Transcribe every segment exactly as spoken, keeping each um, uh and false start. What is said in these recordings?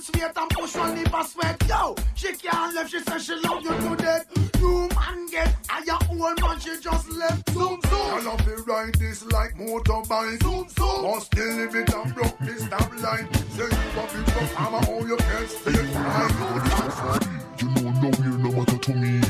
dance wait and push on the bus sweat. Yo, she can't left, she said she love you to death. You man get higher, old man, she just left. Zoom, zoom. I love to ride this like motorbike. Zoom, zoom. Must kill him it and broke this stoplight. Say you have it from hammer, all you can stay fine. You know, no we're no matter to me.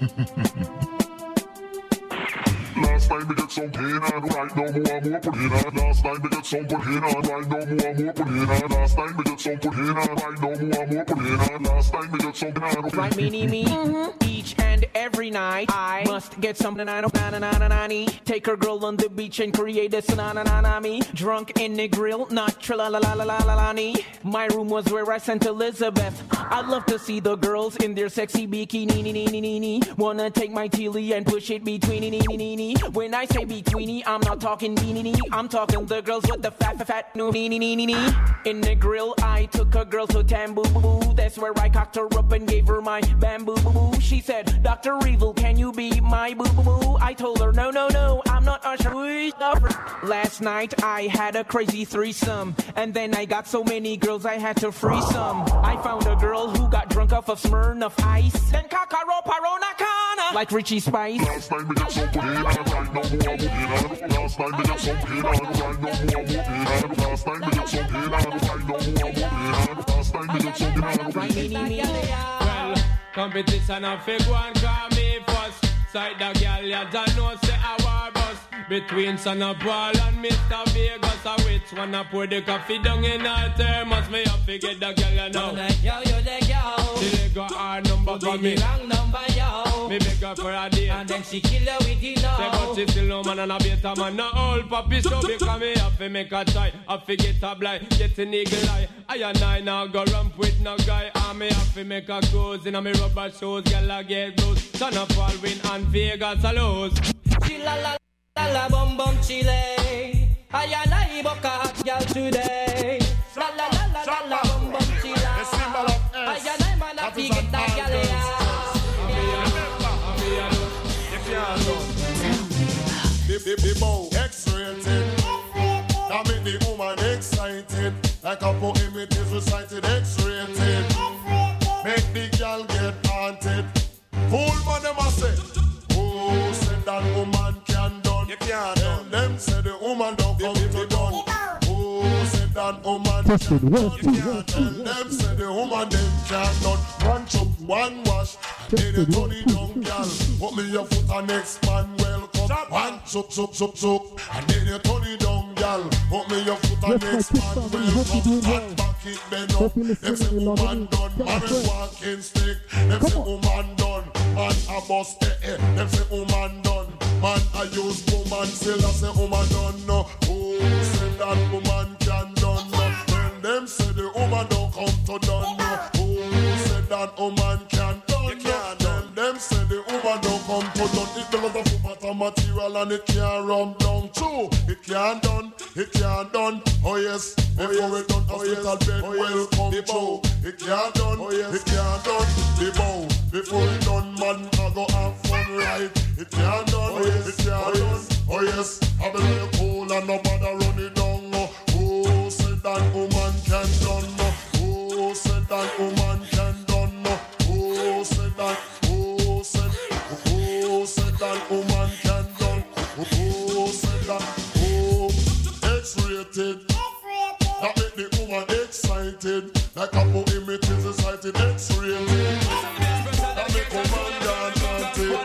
Last time we get some pain and right now more more pain. Last time we get some pain and right now more more pain. Last time we get some pain and right now more more pain. Last time we get some pain. Right, mini me. Mm-hmm. Each and every night I must get something I don't na na na na na. Take her girl on the beach and create a na na na na me. Drunk in the grill, not trilla la la la la la la ni. My room was where I sent Elizabeth. I'd love to see the girls in their sexy bikini, ni ni ni ni ni. Wanna take my teely and push it between ni ni ni ni. When I say betweenie, I'm not talking beanie. I'm talking the girls with the fat, fat, fat, no, nee, nee, nee, nee. In the grill, I took a girl to Tamboo, boo, boo. That's where I cocked her up and gave her my bamboo, boo, boo. She said, Doctor Evil, can you be my boo, boo, boo? I told her, no, no, no, I'm not Usher. Last night, I had a crazy threesome. And then I got so many girls, I had to free some. I found a girl who got drunk off of Smirnoff Ice. Then Kakaro Parona Kana, like Richie Spice. Last time we got so pain and right now more more pain. Last time we got some pain and right now more more pain. Last time we got some pain and right now more more pain. Last time we got some pain and right now more more pain. Well, competition a fake one, call me first. Side the girl, you don't know, say a war bus. Between Son of Paul and Mister Vegas, a which one a pour the coffee down in her thermos. Me have to get the girl, you know. Yo, you the girl. She got her number for me. Wrong number, yo. Me beg her for a date. And then she kill her with the no. Say but she still no man and a beta man. No old puppy so because me have to make a try. Have to get a blind, get an eagle eye. I and I now go ramp with no guy. And me have to make a cruise in a me rubber shoes. Girl I get blues. Son of Paul win and Vegas a lose. She la la la la bum bum chile. I and I book a hot girl today. La la la la la la bum bum chile. I and I man a fig get that girl yeah. The the bow X-rated. That make the woman excited. Like a poem it is recited. X-rated. Make the girl get haunted. Fool man them a say. Who said that woman can done? You can't done. Them say the woman don't come to done. Who said that woman can done? You can't done. Them say the woman them can done. One chop, one wash. Then you turn it down, girl. Put me your foot and next man welcome. One chop, chop, chop, chop. And then you turn it down, girl. Put me your foot and next man welcome. And back it bend up. Them say woman done. Man walking stick. Them say woman done. Man a bust eh eh. Them say woman done. Man I use woman still I say woman done no. Who said that woman can done no? When them say the woman don't come to done no. Who said that woman can done no? Then them say the woman don't come to done. It does a full matter material and it can't run down too. It can't done. It can't done. Oh yes. Before it done hospital bed well come true. It can't done. Oh yes. It can't done. The bow. Before it done man I go have fun right. It can't done. Oh yes. It can't done. Oh yes. I believe cool and nobody run it down. Who said that woman can done? Who said that woman can done? Who said that? Who said? Who said that woman can done? Who said that? Who? X-rated. That make the woman excited. Like a poem it is recited. X-rated. That make woman dance and take.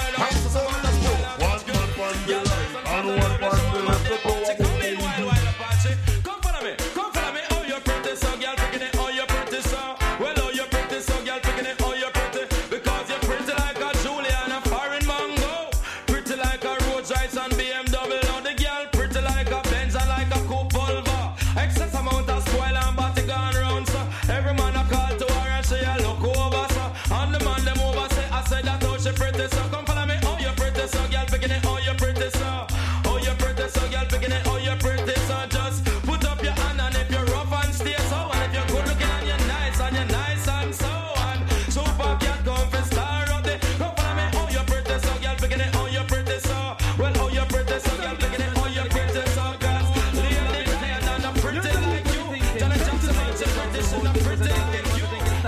One man on the right and one on the left. The power of come follow me, come follow me. Oh, you're pretty, so girl, picking it. Oh, you're pretty, so well. Oh, you're pretty, so girl, picking it. Oh, you're pretty because you're pretty like a Julia and a foreign mango. Pretty like a Rolls Royce and B M W. Now the girl pretty like a Benz and like a coupe Volvo. Excess amount of spoil and body gone round, so every man a call to her and say I look over, so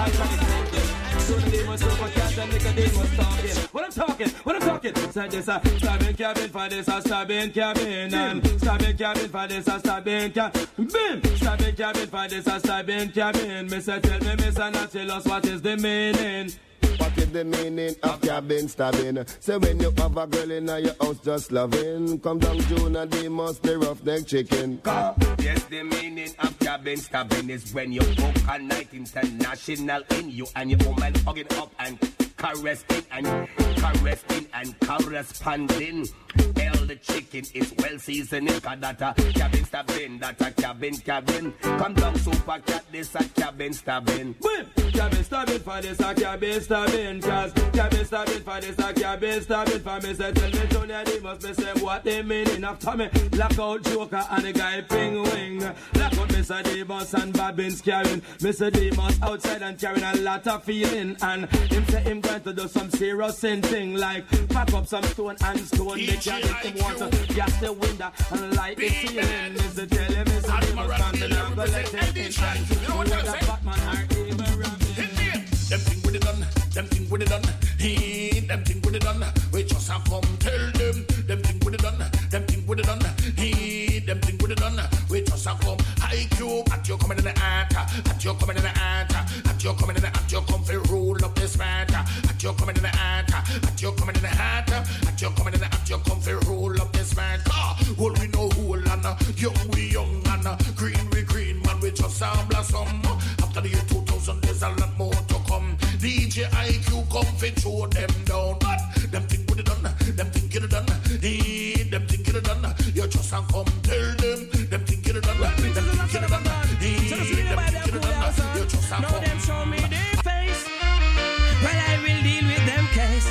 I got it. So the demons over cat and Nicodemus talking. What I'm talking, what I'm talking. Said this a stabbing cabin for this a stabbing cabin and stabbing cabin for this a stabbing cabin. Bim, stabbing cabin for this a stabbing cabin. Mister tell me, Mister Not tell us what is the meaning. What is the meaning of cabin stabbing? Say when you have a girl in your house just loving, come down June and they must be roughneck chicken. Yes, the meaning of cabin stabbing is when you book a night international in you and your woman hugging up and caressing and caressing and corresponding. Hell, the chicken is well seasoned. Cause that a cabin stabbing, that a cabin cabin. Come down super cat, this a cabin stabbing. Boom! Cabin stabbing for this a cabin stabbing. Cause cabin stabbing for this a cabin stabbing. For me say tell me Tony they must be saying what they meaning after me. Lock out Joker and the guy Ping Wing. Lock out Mister Demus and Bobbins carrying. Mister Demus outside and carrying a lot of feeling. And him say him going to do some serious sin thing like pack up some stone and stone. They can't get him water, gas the window and light the ceiling. Mister tell him Mister Demus and the number let him in. You know what I'm saying? Batman heart even rubbing. Them thing with it done, them thing with it done. He, them thing with it done. We just have come tell them. Them thing with it done, them thing with it done. He, them thing with it done. We just have come. I Q, at you coming in the art, at you coming in the art, at you coming in the at you come for roll up this matter. At you coming in the art, at you coming in the art, at you coming in the at you come for roll up this matter. Well we know who and young we young and green we green man we just a blossom. After the year two thousand there's a lot more to come. D J I Q come fit throw them down. But them think with it done, them think get it done. Hey, them think get it done. You just a come tell them, them think get it done. Them think get it done. Hey, them think get it done. You just a come. Now them show me their face. Well I will deal with them case.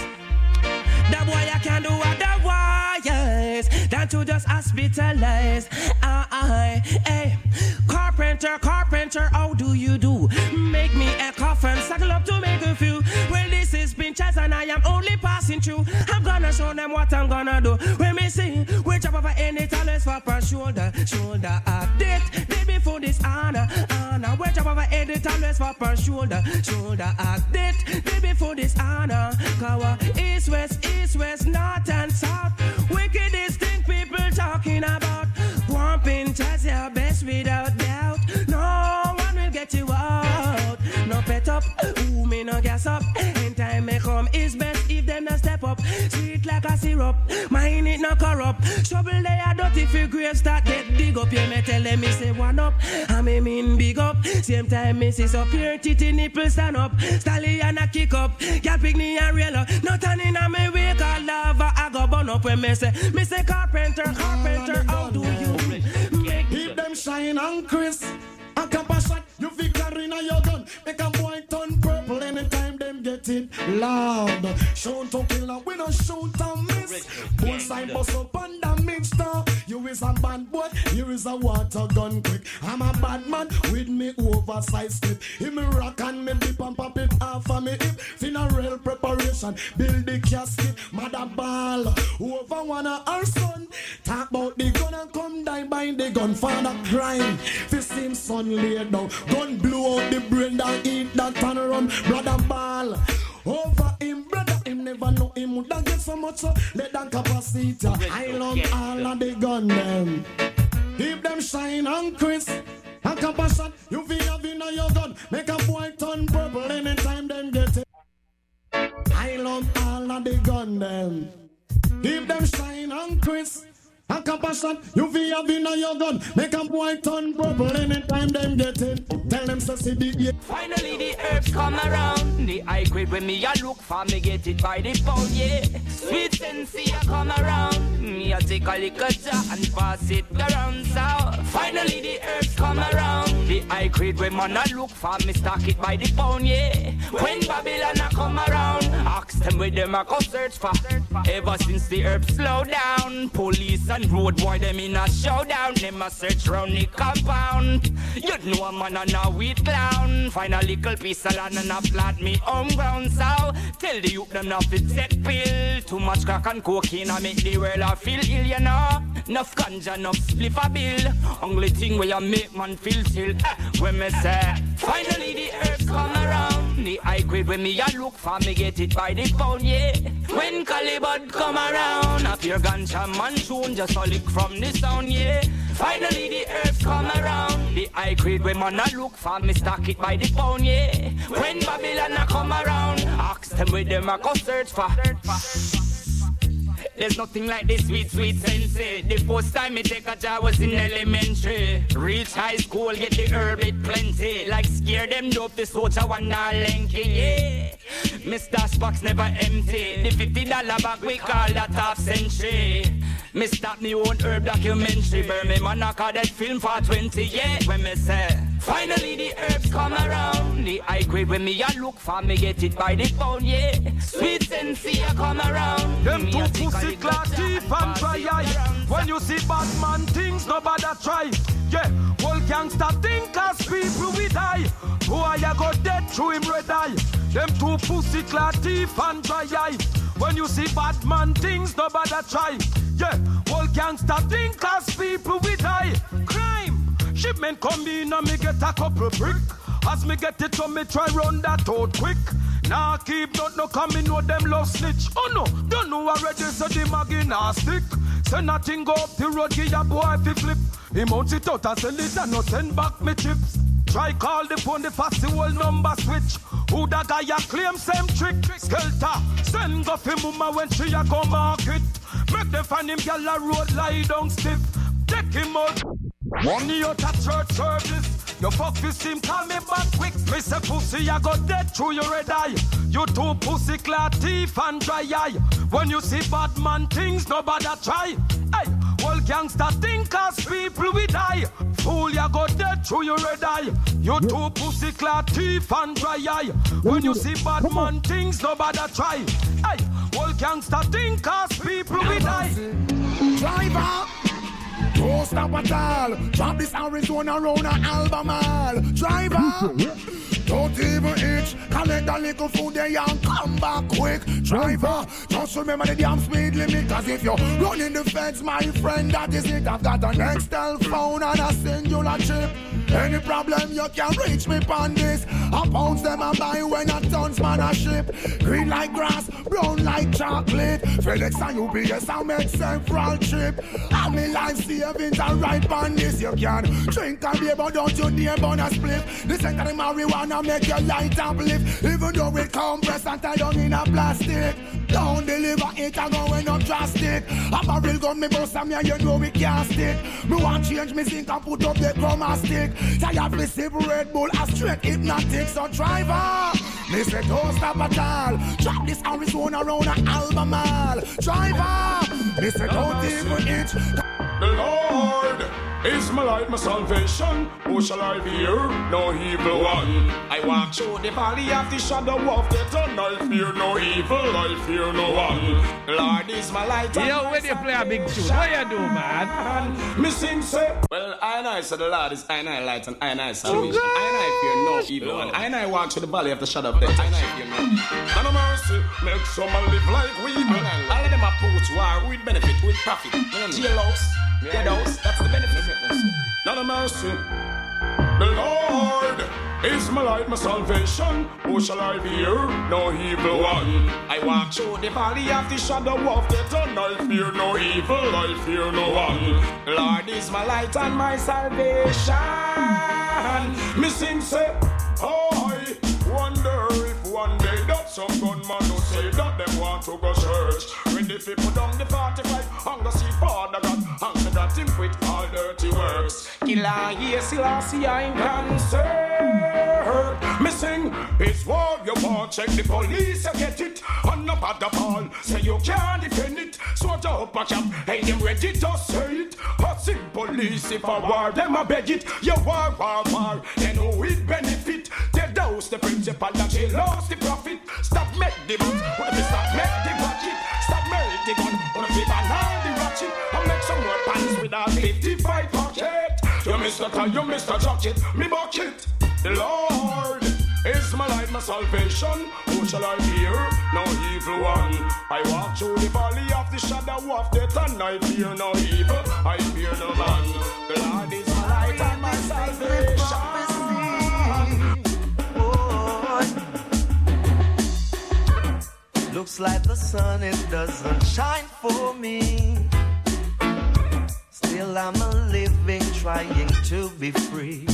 That boy I can do otherwise than to just hospitalize. Ah, uh, hey, carpenter, carpenter, how do you do? Make me a coffin, suckle up to make a few. Well, this is Pinchas and I am only passing through. I'm gonna show them what I'm gonna do. When me see, we jump over any talents for per shoulder, shoulder update. Baby for this honor, honor. We jump over any talents for per shoulder, shoulder update. Baby for this honor. Kawa, east, west, east, west, north and south. Wickedest thing people talking about. One Pinchas your best without doubt. No one will get you out. No pet up, ooh me no gas up. In time may come is best if them no step up. Sweet like a syrup, mine it no corrupt. Trouble they are dirty for grave start get dig up. You may tell them me say one up, I me mean big up. Same time me see so pure titty nipple stand up. Stallion a kick up, gal picnic and real up. No turning on me wake a lava I go burn up when me say, me say carpenter, carpenter, how do you make keep them shine and crisp? A couple shot, you victory in your gun. Make a boy turn purple anytime them get it loud. Shoot to kill and we don't shoot and miss. Bullseye bust up on the mixture. You is a bad boy, you is a water gun quick. I'm a bad man with me oversized clip. He me rock and me dip and pop it off of me hip. Funeral preparation, build the casket. Mother ball, over one of our son. Talk about the gun and come die by the gun. Father crime, fist him son lay down. Gun blow out the brain that eat that and run. Brother ball, over him brother. Him never know him would get so much so let that capacity. I love all of the gun them. Keep them shine and crisp. And compassion, you feel have in your gun. Make a boy turn purple anytime them get it. I love all of the gun them. Keep them shine and crisp. And compassion, you feel have in your gun. Make a boy turn purple anytime them get it. Tell them to see the yeah. Finally the herbs come around. The high grade when me a look for me get it by the pound, yeah. Sweet sensei a come around. Me a take a little jar and pass it around. So finally the herbs come around. The high grade when man a look for me stock it by the pound, yeah. When Babylon a come around, ask them where them a go search for. Ever since the herbs slow down, police and road boy them in a showdown. Them a search round the compound. You know a man and a weed clown. Find a little piece of land and a plant me home ground. So tell the youth them not fit take pill. Too much crack and cocaine I make the world a feel ill, you know. Enough ganja, enough spliff a bill. Only thing where you make man feel chill. When me say finally the herbs come around. The high grade when me a look for, me get it by the pound, yeah. When Calibut come around, a pure ganja man tune, just a lick from the sound, yeah. Finally the herbs come around. The high grade when man a look for, me stock it by the pound, yeah. When Babylon a come around, ask them where them a go search for. There's nothing like this sweet, sweet sensei. The first time me take a job was in elementary. Reach high school, get the herb it plenty. Like scare them dope, the soldier one not lanky, yeah. Mister Spock's never empty. The fifty dollar bag we call that half century. Me start me own herb documentary. Burn me man I call that film for twenty, yeah. When me say, finally the herbs come around. The high grade when me a look for, me get it by the pound, yeah. Sweet sensei a come around. Them two pussy clad teeth and dry eye. When you see bad man things, nobody try. Yeah, whole gangster think as people we die. Boy, I go dead through him red eye. Them two pussy clad teeth and dry eye. When you see bad man things, nobody try. Yeah, whole gangster think as people we die. Crime, shipment come in and me get a couple brick. As me get it, so me try run that out quick. Nah, keep not no coming with them love snitch. Oh no, don't know already, so the maggie nah stick. Send nothing go up the road, give your boy fi flip. He mounts it out and send it and no send back me chips. Try call the phone, the fast the whole number switch. Who that guy a claim same trick? Skelter, send go fi mama when she a go market. Make them find him gyal a road lie down stiff. Take him out. Money out at church service. You fuck this team, call me back quick. Me say pussy, I got dead through your red eye. You two pussy clad teeth and dry eye. When you see bad man things, nobody try. Hey, all gangster thinkers, people we die. Fool, you got dead through your red eye. You two pussy clad teeth and dry eye. When you see bad man things, nobody try. Hey, all gangster thinkers, people we die. Driver! Don't stop at all. Drop this Arizona round an Albemarle. Driver, don't even itch. Collect a little food there and come back quick. Driver, just remember the damn speed limit. Cause if you're running the fence, my friend, that is it. I've got an Nextel phone and a singular chip. Any problem you can reach me on this. I pounds them and buy when a tons man a ship. Green like grass, brown like chocolate. FedEx and U P S I make several trip. And me life savings are right on this. You can drink and beer but don't you dare burn a split. The second marijuana make your light uplift. Even though it compressed and tied down in a plastic. Don't deliver it and going up drastic. A barrel gun me bust and me and you know we can't stick. Me want change me zinc and put up the chroma stick. Tired me sip Red Bull a straight hypnotic. So driver, me say don't stop at all. Drop this Arizona round an Albemarle. Driver, me say don't even itch. The Lord is my light, my salvation. Who shall I fear? No evil one. I walk through the valley of the shadow of death, and I fear no evil, I fear no one. The Lord is my light. Yo, when you play a big tune, what you do, man? Me sing say, well, I and I say the Lord is I and I light, and I and I salvation. I and I fear no evil one. I and I walk through the valley of the shadow of death, I and I fear no evil. And a mercy, make some live like we. All of them are put war with benefit, with profit. Jailhouse. Dead house, that's the benefit. Not a mercy. The Lord is my light, my salvation. Who shall I fear? No evil one. I walk through the valley of the shadow of death, and I fear no evil, I fear no one. The Lord is my light and my salvation. Me sing say, oh, I wonder if one day that some gunman who say that them want to go church. When they people down the forty-five, hunger see Father God, hunger that him quit all dirty works. Killer, yes, Selassie, I'm concerned. Missing is war you want, check the police, you get it. And no bother ball, say you can't defend it. Sort up a camp, hey, them ready to say it. Hot sick police, if a war, them a beg it. You war, war, war, then who it benefit? They dose the principle that she lost the profit. Stop make the boat, what if you stop make the budget? Stop make the gun, what if you banana the ratchet? And make some more pants with a fifty-five pocket. You Mister Tie, you Mister Jacket, me bucket. The Lord is my light, my salvation. Who shall I fear? No evil one. I walk through the valley of the shadow of death, and I fear no evil, I fear no man. The Lord is my light and my salvation. Looks like the sun, it doesn't shine for me. Still I'm a living, trying to be free.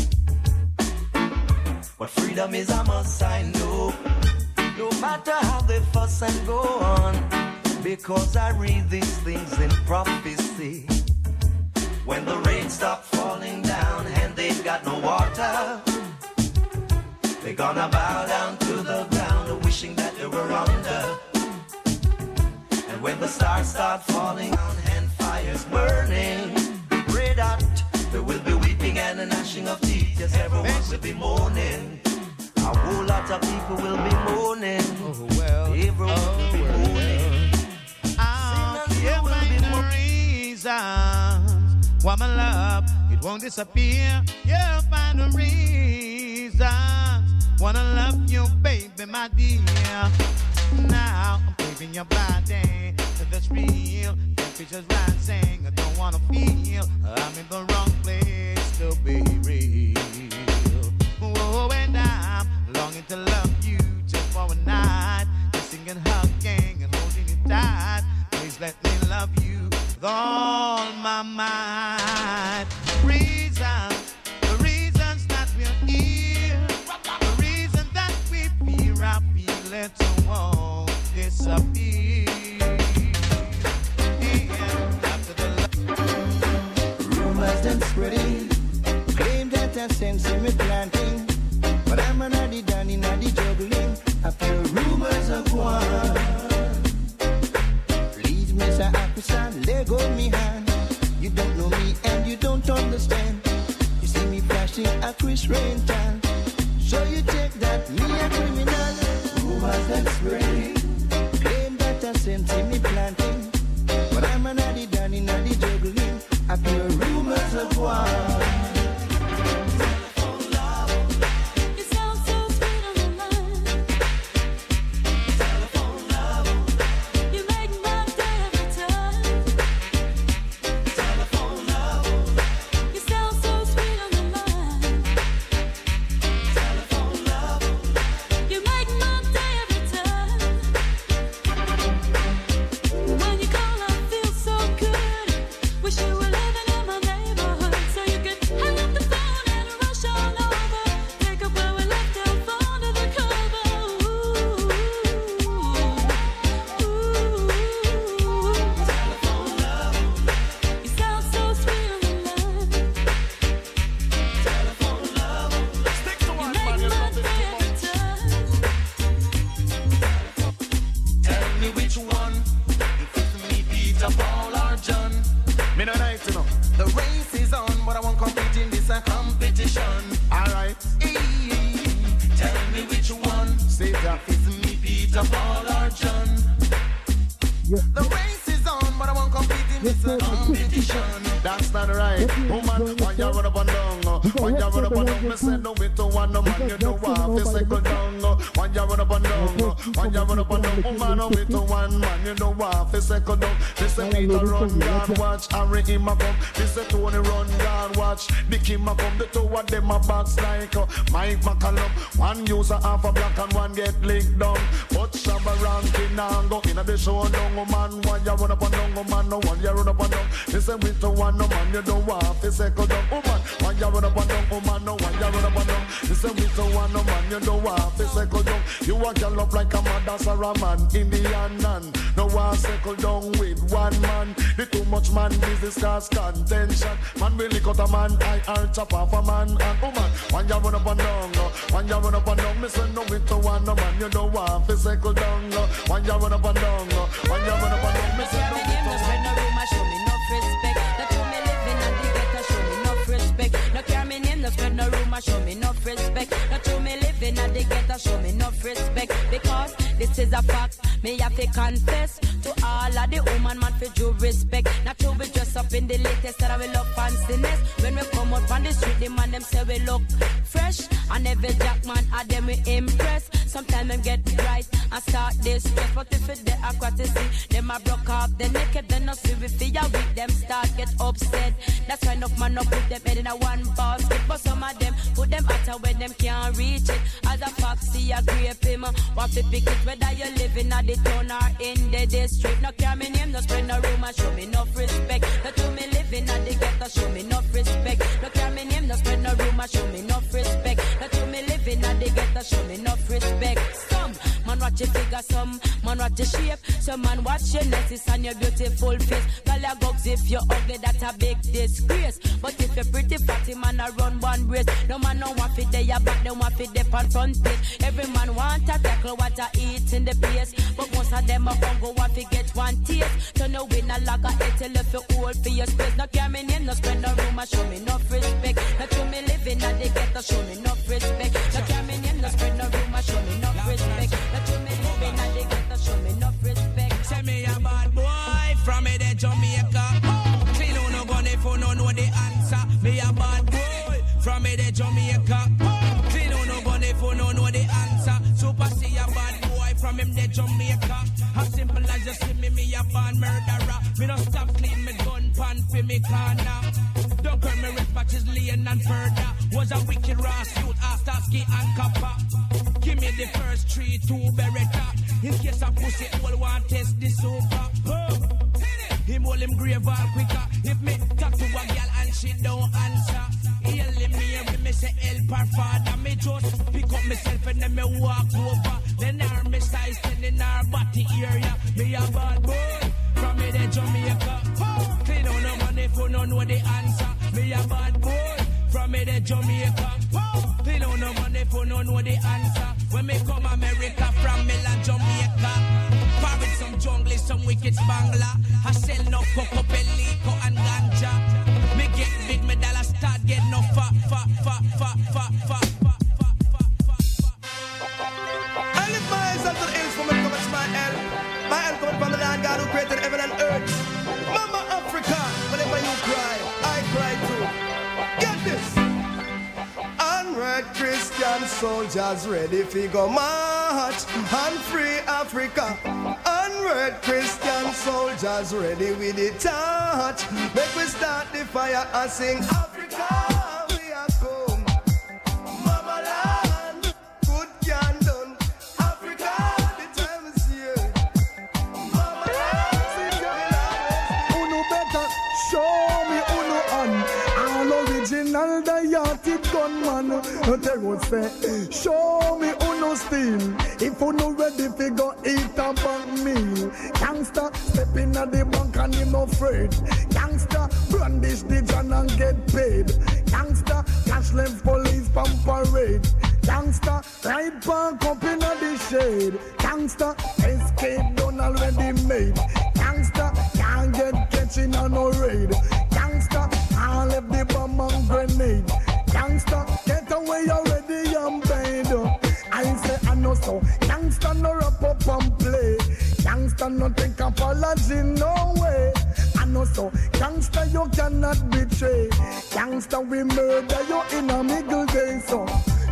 What freedom is I must I know. No matter how they fuss and go on, because I read these things in prophecy. When the rain stops falling down and they've got no water, they're gonna bow down to the ground, wishing that they were under. And when the stars start falling down and fire's burning red hot, there will be weeping and a gnashing of teeth. Yes, everyone will be mourning. A whole lot of people will be mourning. Oh, well, everyone oh, will be mourning. I'll give my reasons why my love, it won't disappear. You'll find the reasons. Wanna love you, baby, my dear. Now I'm craving your body, so that's real. Don't be just right saying I don't wanna feel I'm in the wrong place to be real. Oh, and I'm longing to love you just for a night, kissing and hugging and holding you tight. Please let me love you with all my might. Reasons, the reasons that we're here, the reason that we fear, I feel it won't disappear. After the love. Rumors done spreading, claim that I sense in me planting, but I'm an addy danny naddy juggling. I feel rumors of war. Please, Mister Officer, let go me hand. You don't know me and you don't understand. You see me flashing a Chris Rental, so you take that me a criminal. Rumors that spreading, claim that I sense in me planting, but I'm an addy danny naddy juggling. I feel rumors of war. Mike McCallum, one user half a black and one get licked down. But Shabba ranking and go in the show down, oh man. One ya run up and down, oh man. No one ya run up and down. This is with the one, no man. You don't want to second down, oh man. One ya run up and down, oh man. No one ya run up and down. This is with the one, no man. You don't want to second down. You want to love like a man, that's a man. Indian man. No one second down with one man. The too much man business cause contention. Man really cut a man, I are chop off a man. And oh man, one ya run up and down. One ya run up and down, me say no with the one, no man, you don't want to cycle down. One ya run up and down, one ya run up and down, me say no with the one. No room, show me no respect. No to me living and the ghetto, show me no respect. No care me name, no spread no rumor, show me no respect. No to me living and the ghetto, show me no respect. Because this is a fact, me have to confess to all of the woman man for due respect. Not to be dressed up in the latest that I will love fanciness. When me come out on the street, the man them say we look fresh. And every jack man at them we impress. Sometimes them get bright and start this stress. But if it they aquatic, them a broke up, they naked, they not see we feel weak, them start get upset. That's why enough man up put them head in a one basket. But some of them put them out where them can't reach it. As a foxy, a grape him, what to pick it, whether you living at the town or in the district. No care me name, no spread no rumor, show me enough respect. No to me living at the ghetto, show me enough respect. No care me name, no spread no rumor, show me enough respect. No to me living at the ghetto, show me enough respect. Some man watch your figure, some man watch your shape, some man watch your necklace and your beautiful face. Galagogs if you're ugly, that's a big disgrace. But if you're pretty fatty, man, I run one race. No man no want fit there, back them want fit there on front page. Every man want to tackle what I eat in the place. But most of them are hungry, want to get one taste. So no win a lager, it's a little old for your space. No care me name, no spend no room, show me enough respect. No to me living at the ghetto, show me enough respect. No care me name, no spend no room, show me enough respect. No to me living at the ghetto, show me enough respect. Say me a bad boy from me the Jamaica. Clean on no gun if you no know the answer. Me a bad boy from me the Jamaica. Clean on no gun if you no know the answer. Super see a bad boy from him the Jamaica. As simple as you see me, me a bad murderer. Me no stop clean me gun pan for me corner. Don't call me red patches laying and further. Was a wicked rass youth, Astaski and Kappa. Give me the first three, two Beretta. In case a pussy all want test this over. Oh. Him hold him grave all quicker. If me talk to a girl and she don't answer, he'll leave me and me say help her father. Me just pick up myself and then me walk over. Then her me size ten in her body area. Me a bad boy from me the Jamaica. Oh. Clean on no money if you no know the answer. Me a bad boy from me the Jamaica. Oh. Clean on no money if you no know the answer. When me come America from Milan, Jamaica. Paris some jungle, some wicked spangler. I sell no coco, pelico and ganja. Me get big, me dollar start get no fa fa fa fa fa fa fa. I lift my eyes up to the hills for me come and my hell. My hell coming from the land God who created heaven and earth. Mama Africa, whenever you cry, I cry too. Get this. Unread Christian soldiers ready for go march and free Africa. Unread Christian soldiers ready with the torch. Make we start the fire and sing Africa, we are come. Mama land, good can done. Africa, the time is here. Mama land, Uno better show me Uno on. All original diatic gunman. They would say, show me Uno steel. If Uno ready fi go eat a bank meal. Gangsta step in at the bank and him no afraid. Gangsta brandish the gun and get paid. Gangsta cash left police pump parade. Gangsta ride park up in the shade. Gangsta escape done already made. Gangsta can't get catching on no raid. Gangsta all left the bomb and grenade. Gangsta get away already and paid. I say I know so. Gangsta no wrap up and play. Gangsta no take apology no way. I know so. Gangsta you cannot betray. Gangsta we murder you in a middle day so.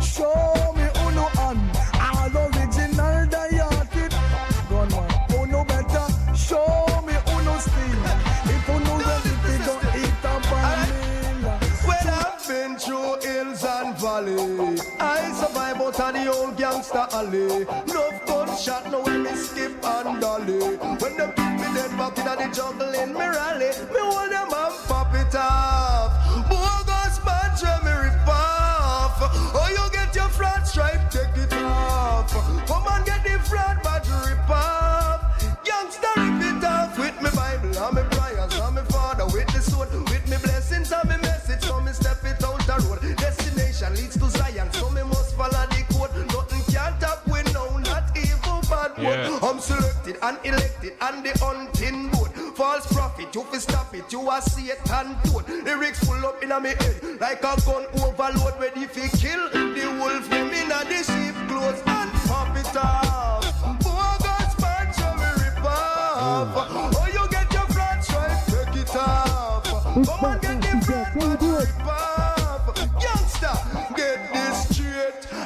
Show me Uno on all original diatic gunman. Uno better show me Uno steel. If Uno ready to go eat a banana. Well, I've been through hills and valleys. I survive out of the old gangsta alley. Love gunshot, no when me skip and dolly. When them pick me dead back in the jungle in me rally, me hold them and pop it off. Bogus badge when me rip off. Oh, you get your flat stripe, take it off. Come and get the flat badge rip off. Youngster rip it off with me Bible and me prayers and me father with the sword, with me blessings and me message. So me step it out the road. Destination leads to Zion, so me must follow the code. Nothing can tap with no, not evil bad word. Yeah. I'm selected and elected and the hunting board. False prophet, you fi stop it, you a Satan toad. Lyrics full up in a me head like a gun overload, ready fi kill the wolf. Them in a the sheep clothes and pop it off. Bogus man, show me rip off. Oh, you get your flat stripe, take it off. Come on, get the flat badge rip off.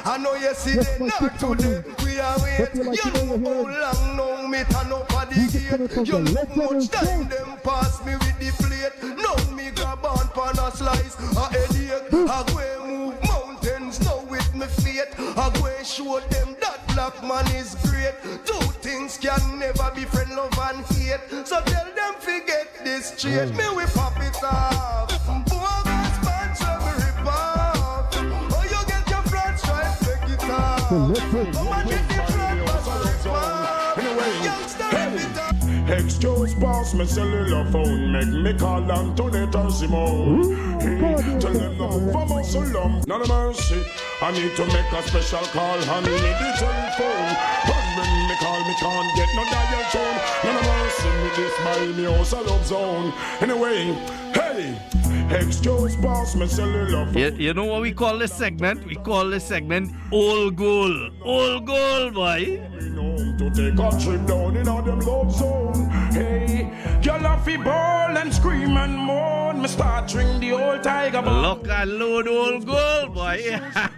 I know you see it not today. We are wait. You know how long now me turn up at the gate. You know how much time them pass me with the plate. Now me grab on pan a slice, a headache. I go move mountains now with me feet. I go show them that black man is great. Two things can never be friend, love and hate. So tell them forget this straight. Me we pop it off. Bogus sponsor me rip off. Oh you get your flat stripe, take it off. Come and get the flat rip off. Youngster rip it off. Excuse boss, me cellular phone. Make me call Antonetta Simone. Hey, tell them no move a muscle lump. None of mercy. I need to make a special call. Honey, need the telephone. But when me call, me can't get no dial tone. None of mercy. Me this my me house a love zone. Anyway, hey. Excuse boss, me cellular phone. You, you know what we call this segment? We call this segment Old Goal. Old Goal, boy. To take a trip down in all them love zone. Hey, y'all have to ball and scream and moan. Me start drink the old tiger bone. Lock and load Old Goal, boy.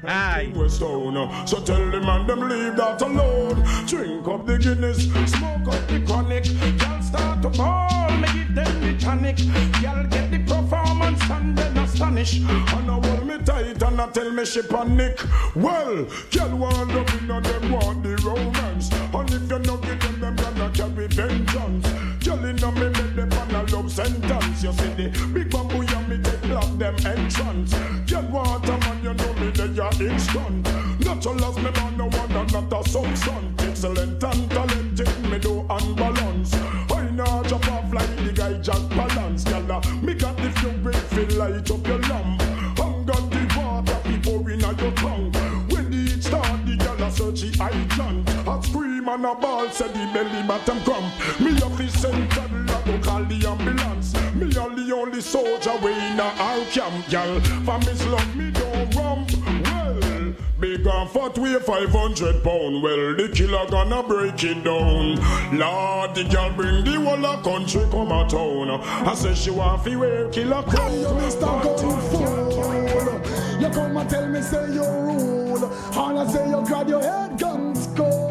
So tell them and them leave that alone. Drink up the Guinness, smoke up the chronic. Y'all start to ball, me give them the tonic. Y'all get the performance and then astonish. And I hold me tight and I tell me she panic. Well, y'all want to be no them want the romance. And if you no give them, them gonna carry vengeance. Y'all in a me make them on a love sentence. You see the big bamboo and me take block them entrance. Y'all want a man, you know me they are instant. Natural as me man, no one and not a substance. Excellent and talented, me do unbalance. I know jump off like the guy Jack Balance. Y'all me got the fuel feel light up your lamp. And got the water before in your tongue. When the heat start, the y'all search the island. I scream and a ball, said the belly bottom crump. Me a fi send toddler to call the ambulance. Me a the only soldier way in a our camp, y'all. For me slum, me don't rump. Well, big and fat weigh five hundred pound. Well, the killer gonna break it down. Lord, the girl bring the whole of country come a town. I say she want fi wear killer crown. Hey, you Mister Gunfool. You come and tell me say you rule. All I say you grab your head guns cold.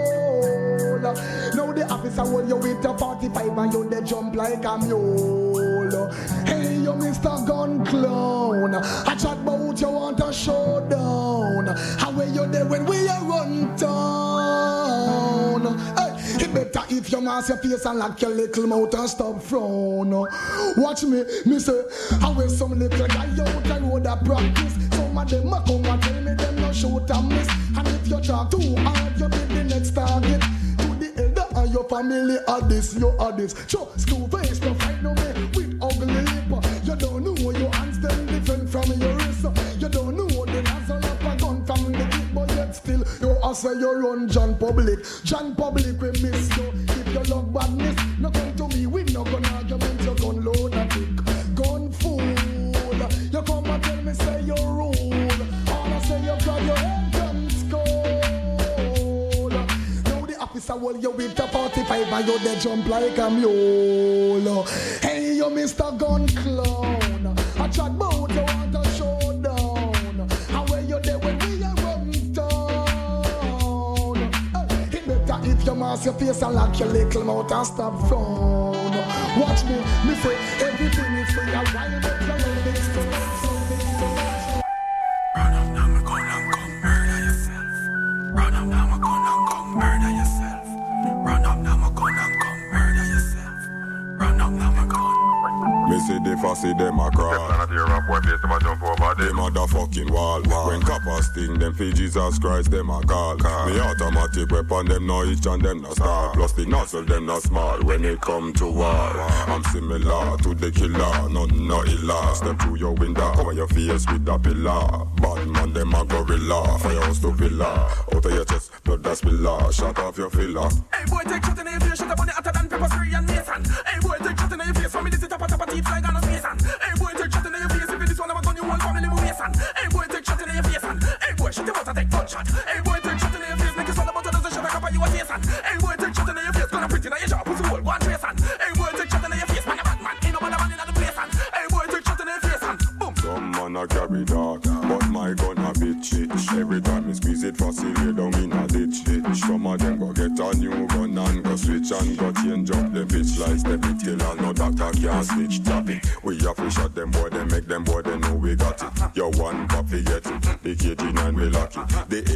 Now the officer hold you with a forty-five and you they jump like a mule. Hey, you Mister Gun Clown. I chat about you want a showdown. How were you there when we are run down? Hey, it better if you mask your face and lock your little mouth and stop frown. Watch me, me say, how will some little guy out the road a practice? Some of them a come and tell me them no shoot and miss. And if you talk too hard, you be the next target. And your family are this, you are this. Show school face, no fight no me with ugly lip. You don't know your hands them different from your wrist. You don't know the nozzle up a gun from the kid, but yet still you also you run John Public. John Public we miss you. If you love badness, no come to me. We no gonna argument. You gun load a pick, gun fool. You come and tell me say you rule. All I say you got your head gun skull. Officer hold you with a forty-five and you they jump like a mule. Hey, you Mister Gun Clown. I chat about you want a showdown. How were you there when we are run down? Hey, it better if you mask your face and lock your little mouth and stop frown. Watch me, me say everything is free. I wild up your own big stuff. Run up now, I'm gonna come murder yourself. Run up now, I'm gonna come murder yourself. Run up now, I'm gonna come murder yourself. Run up now, I'm gonna. Me see the fussy them a crawl. Them a the fucking wall. When coppers sting them for Jesus Christ them a call. Me automatic weapon them no itch and them no star. Plus the nozzle them no small when it come to war. I'm similar to the killer, none no illa. Step through your window, cover your face with a pillar. Bad man them a gorilla, firehouse to villa. Out of your chest, blood that spiller. Shut off your filler. Hey boy, take shot in your face, shut up on the hotter than pepper spray and mason. Hey boy, take shot in your face, for me this is tapa tapa teeth like on a mason. Hey boy, take shot in your face, if this one I'm a gun you want family mason. Hey boy, take shot in your face and hey boy, shut your mouth and take gunshot. Hey boy, take shot in your face, make you swallow but doesn't shut up on you a taste. Hey boy, take shot in your face, gonna print in your jaw, pussy hole, one trace and hey boy, take shot in your face, man a bad man, ain't no man a man in the place and hey boy, take shot in your face and boom. Some man a carry dog, but my gun a bit shit. Every time me squeeze it for lay down in a ditch. ditch. Some of them go get a new gun and go switch and go change up the pitch like step it till and no doctor can't stitch tap it. We have to shot them boy, they make them boy, they know we got it. Your one copy get it, the K G nine we lock it. The